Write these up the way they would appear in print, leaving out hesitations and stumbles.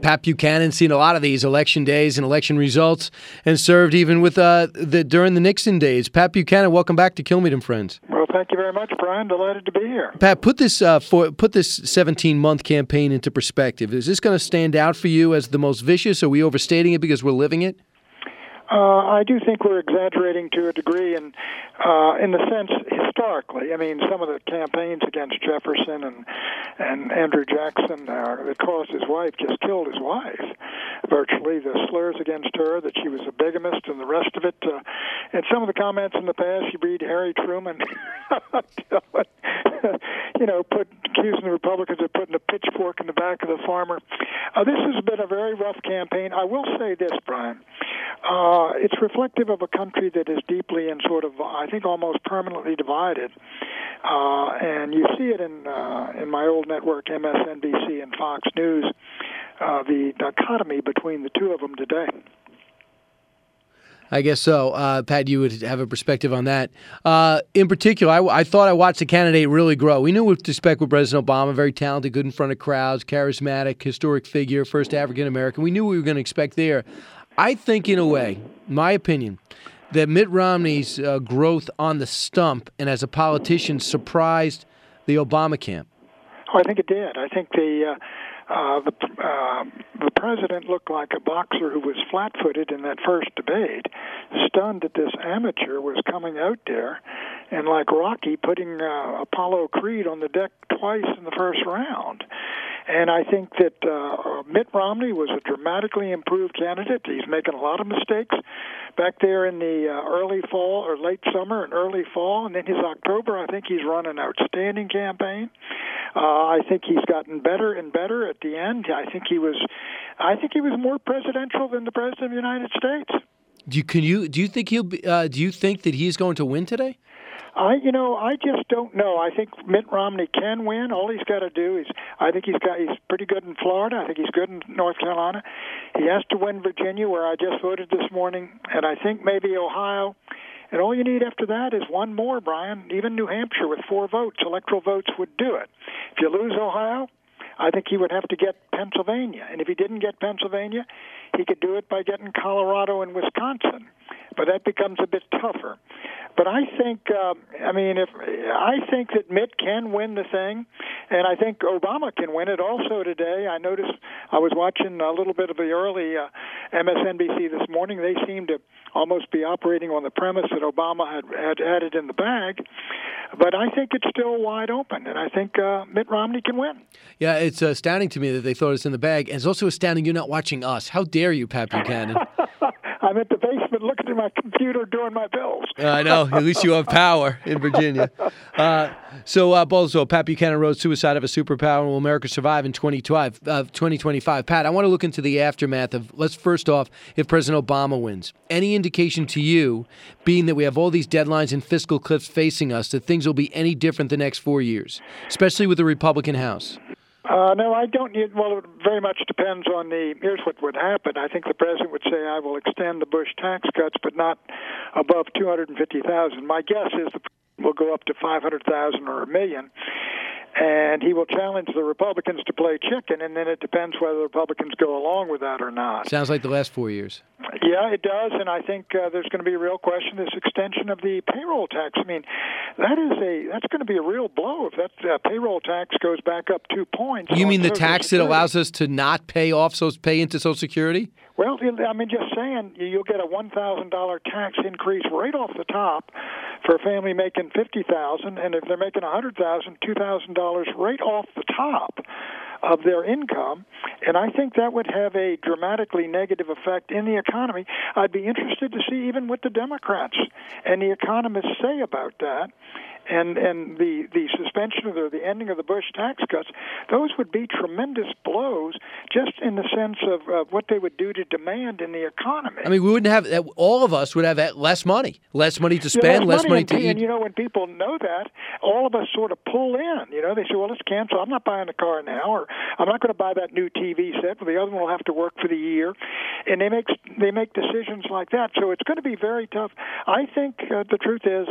Pat Buchanan, seen a lot of these election days and election results, and served even with during the Nixon days. Pat Buchanan, welcome back to Kilmeade and Friends. Well, thank you very much, Brian. Delighted to be here. Pat, put this 17-month campaign into perspective. Is this going to stand out for you as the most vicious? Are we overstating it because we're living it? I do think we're exaggerating to a degree, and in the sense historically. I mean, some of the campaigns against Jefferson and Andrew Jackson that caused his wife just killed his wife. Virtually, the slurs against her, that she was a bigamist, and the rest of it. And some of the comments in the past, you read Harry Truman, accusing the Republicans of putting a pitchfork in the back of the farmer. This has been a very rough campaign. I will say this, Brian. It's reflective of a country that is deeply and sort of, I think, almost permanently divided. And you see it in my old network, MSNBC and Fox News, the dichotomy between the two of them today. I guess so. Pat, you would have a perspective on that. In particular, I thought I watched the candidate really grow. We knew what to expect with President Obama, very talented, good in front of crowds, charismatic, historic figure, first African-American. We knew what we were going to expect there. I think, in a way, my opinion, that Mitt Romney's growth on the stump and as a politician surprised the Obama camp. Oh, I think it did. I think the president looked like a boxer who was flat-footed in that first debate, stunned that this amateur was coming out there, and like Rocky, putting Apollo Creed on the deck twice in the first round. And I think that Mitt Romney was a dramatically improved candidate. He's making a lot of mistakes back there in the early fall or late summer and early fall. And in his October, I think he's run an outstanding campaign. I think he's gotten better and better at the end. I think he was more presidential than the President of the United States. Do you think that he's going to win today? I just don't know. I think Mitt Romney can win. All he's got to do is, he's pretty good in Florida. I think he's good in North Carolina. He has to win Virginia, where I just voted this morning, and I think maybe Ohio. And all you need after that is one more, Brian. Even New Hampshire with 4 votes, electoral votes, would do it. If you lose Ohio, I think he would have to get Pennsylvania. And if he didn't get Pennsylvania, he could do it by getting Colorado and Wisconsin. But that becomes a bit tougher. But I think, I think that Mitt can win the thing, and I think Obama can win it also today. I noticed I was watching a little bit of the early MSNBC this morning. They seem to almost be operating on the premise that Obama had it in the bag. But I think it's still wide open, and I think Mitt Romney can win. Yeah, it's astounding to me that they thought it's in the bag. And it's also astounding you're not watching us. How dare you, Pat Buchanan? I'm at the basement looking at my computer doing my bills. I know. At least you have power in Virginia. So Pat Buchanan wrote Suicide of a Superpower, Will America Survive in 2025. Pat, I want to look into the aftermath of, let's first off, if President Obama wins. Any indication to you, being that we have all these deadlines and fiscal cliffs facing us, that things will be any different the next 4 years, especially with the Republican House? No, I don't. Well, it very much depends on here's what would happen. I think the president would say, I will extend the Bush tax cuts, but not above $250,000. My guess is the president will go up to $500,000 or $1 million. And he will challenge the Republicans to play chicken, and then it depends whether the Republicans go along with that or not. Sounds like the last 4 years. Yeah, it does, and I think there's going to be a real question, this extension of the payroll tax. I mean, that's going to be a real blow if that payroll tax goes back up 2 points. You mean the tax that allows us to not pay into Social Security? Well, I mean, just saying, you'll get a $1,000 tax increase right off the top for a family making $50,000, and if they're making $100,000, $2,000 right off the top of their income, and I think that would have a dramatically negative effect in the economy. I'd be interested to see even what the Democrats and the economists say about that. And the suspension or the ending of the Bush tax cuts, those would be tremendous blows just in the sense of what they would do to demand in the economy. I mean, we wouldn't have, all of us would have less money to spend, less money to eat. And, when people know that, all of us sort of pull in. They say, well, let's cancel. I'm not buying a car now, or I'm not going to buy that new TV set. Well, the other one will have to work for the year. And they make decisions like that. So it's going to be very tough. I think the truth is,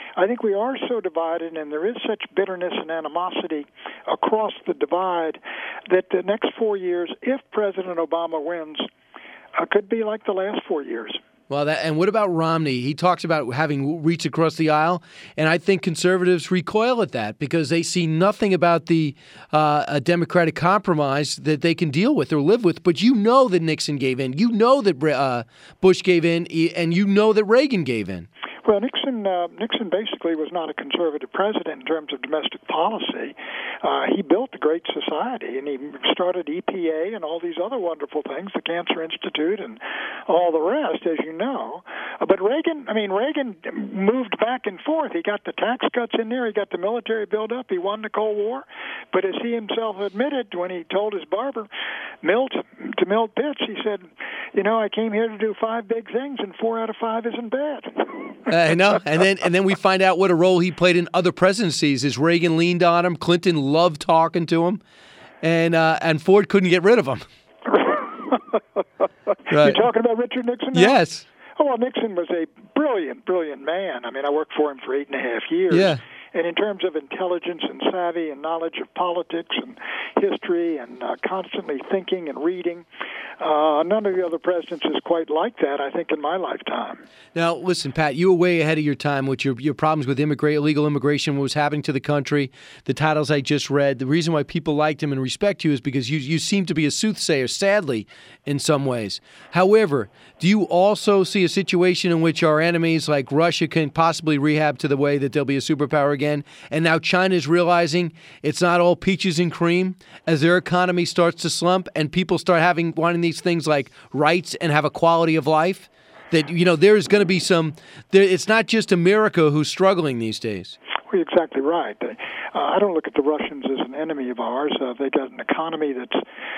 I think we are so divided, and there is such bitterness and animosity across the divide that the next 4 years, if President Obama wins, could be like the last 4 years. Well, and what about Romney? He talks about having reached across the aisle, and I think conservatives recoil at that because they see nothing about the a Democratic compromise that they can deal with or live with. But you know that Nixon gave in. You know that Bush gave in, and you know that Reagan gave in. Well, Nixon basically was not a conservative president in terms of domestic policy. He built the Great Society, and he started EPA and all these other wonderful things, the Cancer Institute and all the rest, as you know. But Reagan moved back and forth. He got the tax cuts in there. He got the military build up. He won the Cold War. But as he himself admitted when he told his barber, Milt Pitts, he said, I came here to do 5 big things, and 4 out of 5 isn't bad. I know, and then we find out what a role he played in other presidencies. As Reagan leaned on him, Clinton loved talking to him, and Ford couldn't get rid of him. Right. You're talking about Richard Nixon now? Yes. Oh, well, Nixon was a brilliant, brilliant man. I mean, I worked for him for 8.5 years. Yeah. And in terms of intelligence and savvy and knowledge of politics and history and constantly thinking and reading, none of the other presidents is quite like that, I think, in my lifetime. Now, listen, Pat, you were way ahead of your time with your problems with illegal immigration, what was happening to the country, the titles I just read. The reason why people liked him and respect you is because you seem to be a soothsayer, sadly, in some ways. However, do you also see a situation in which our enemies like Russia can possibly rehab to the way that they'll be a superpower again? And now China is realizing it's not all peaches and cream as their economy starts to slump and people start wanting these things like rights and have a quality of life. That, there's going to be it's not just America who's struggling these days. Well, you're exactly right. I don't look at the Russians as an enemy of ours. They got an economy that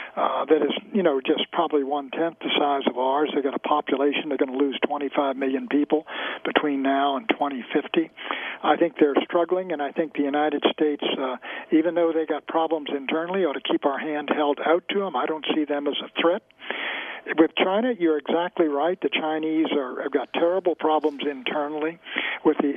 is, just probably 1/10 the size of ours. They got a population. They're going to lose 25 million people between now and 2050. I think they're struggling, and I think the United States, even though they got problems internally, ought to keep our hand held out to them. I don't see them as a threat. With China, you're exactly right. The Chinese have got terrible problems internally with the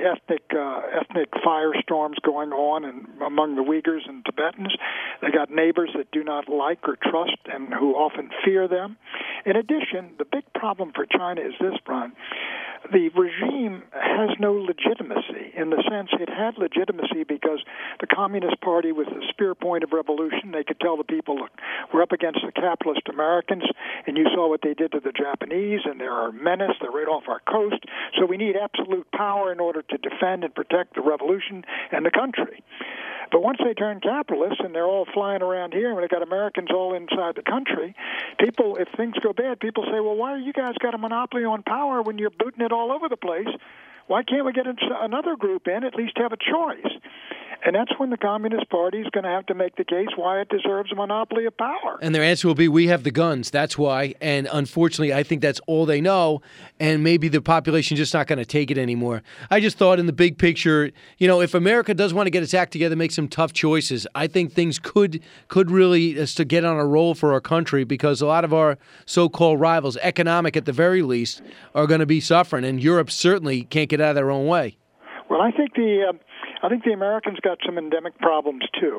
ethnic firestorms going on among the Uyghurs and Tibetans. They got neighbors that do not like or trust and who often fear them. In addition, the big problem for China is this, Brian. The regime has no legitimacy in the sense it had legitimacy because the Communist Party was the spear point of revolution. They could tell the people, look, we're up against the capitalist Americans, and you saw what they did to the Japanese, and they're our menace. They're right off our coast. So we need absolute power in order to defend and protect the revolution and the country. But once they turn capitalists and they're all flying around here and they've got Americans all inside the country, people, if things go bad, people say, well, why are you guys got a monopoly on power when you're booting it all over the place? Why can't we get another group in, at least have a choice? And that's when the Communist Party is going to have to make the case why it deserves a monopoly of power. And their answer will be, we have the guns. That's why. And unfortunately, I think that's all they know. And maybe the population just not going to take it anymore. I just thought in the big picture, if America does want to get its act together, make some tough choices, I think things could really to get on a roll for our country because a lot of our so-called rivals, economic at the very least, are going to be suffering. And Europe certainly can't get out of their own way. Well, I think the Americans got some endemic problems too,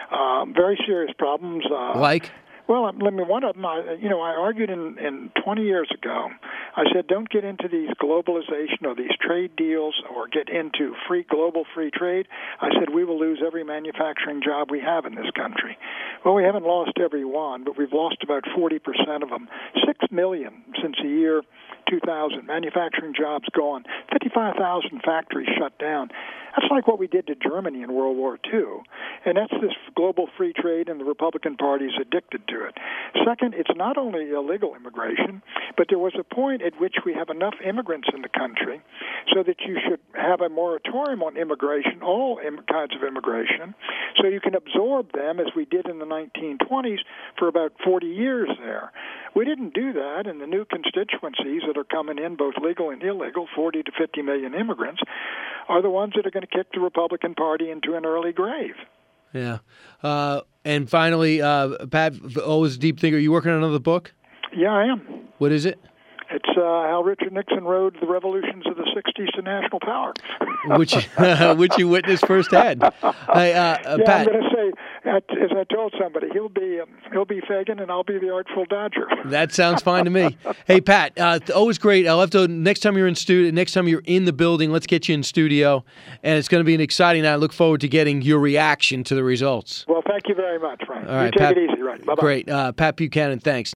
very serious problems. Like? Well, one of them, I argued in 20 years ago. I said, don't get into these globalization or these trade deals or get into global free trade. I said, we will lose every manufacturing job we have in this country. Well, we haven't lost every one, but we've lost about 40% of them. 6 million since the year 2000. Manufacturing jobs gone. 55,000 factories shut down. That's like what we did to Germany in World War II. And that's this global free trade, and the Republican Party is addicted to it. Second, it's not only illegal immigration, but there was a point at which we have enough immigrants in the country so that you should have a moratorium on immigration, all kinds of immigration, so you can absorb them as we did in the 1920s for about 40 years there. We didn't do that, and the new constituencies that are coming in, both legal and illegal, 40 to 50 million immigrants, are the ones that are going to kick the Republican Party into an early grave. Yeah. And finally, Pat, always a deep thinker, are you working on another book? Yeah, I am. What is it? It's how Richard Nixon rode the revolutions of the '60s to national power, which you witnessed firsthand. Hey, yeah, Pat, I'm going to say, as I told somebody, he'll be Fagin, and I'll be the Artful Dodger. That sounds fine to me. Hey, Pat, always great. I'll have to next time you're in the building, let's get you in studio, and it's going to be an exciting night. I look forward to getting your reaction to the results. Well, thank you very much, Ryan. All right, you take Pat, it easy, right? Bye-bye. Great. Pat Buchanan, thanks.